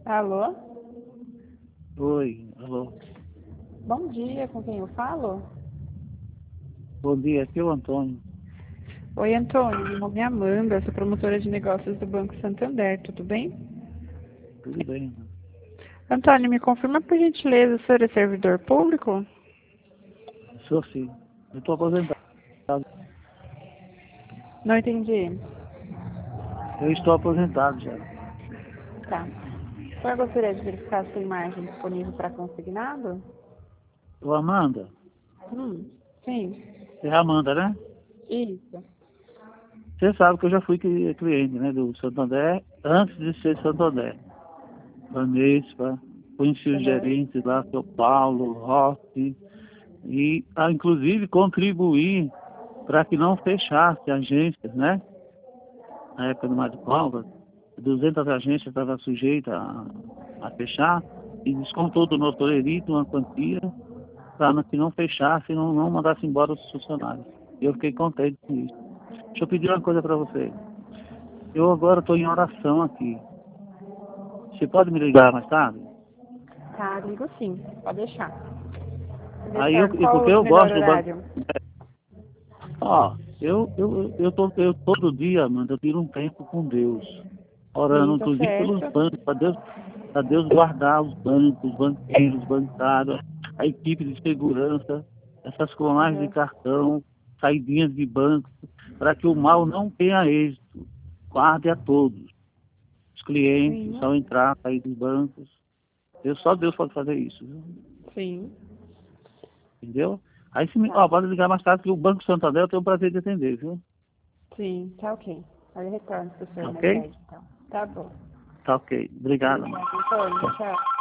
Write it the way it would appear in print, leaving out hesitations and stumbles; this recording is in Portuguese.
Alô? Oi, alô. Bom dia, com quem eu falo? Bom dia, aqui é o Antônio. Oi, Antônio, meu nome é Amanda, sou promotora de negócios do Banco Santander, tudo bem? Tudo bem? Antônio, me confirma por gentileza, o senhor é servidor público? Sou sim. Eu estou aposentado. Não entendi. Eu estou aposentado já. Tá. O senhor gostaria de verificar sua imagem disponível para consignado? Ô, Amanda, Sim. é a Amanda, né? Isso. Você sabe que eu já fui cliente, né, do Santander, antes de ser Santander. Banespa, conheci os Uhum. gerentes lá, que é o Paulo, Rossi, e inclusive contribuí para que não fechasse agências, né? Na época do Mário Covas, 200 agências estavam sujeitas a fechar, e descontou do nosso orelito uma quantia para que não fechasse e não mandasse embora os funcionários. E eu fiquei contente com isso. Deixa eu pedir uma coisa para você. Eu agora estou em oração aqui. Você pode me ligar mais tarde? Tá, ligo sim, pode deixar. Aí Qual porque o eu melhor gosto do banco. horário? Ó, eu todo dia, mano, eu tiro um tempo com Deus, orando, Sim, tá inclusive pelos certo. bancos, para Deus guardar os bancos, os banqueiros, bancários, a equipe de segurança, essas clonagens de Uhum. cartão, saidinhas de banco, para que o mal não tenha êxito. Guarde a todos. Os clientes, Sim, ao entrar, sair dos bancos. Só Deus pode fazer isso, viu? sim. Entendeu? Aí Tá. pode ligar mais tarde que o Banco Santander eu tenho o prazer de atender, viu? Sim, tá ok. Aí eu retorno pro senhor mais Ok? tarde, então. Tá bom. Tá ok. Obrigado, Obrigada, mano. Antônio. Tchau. Tchau.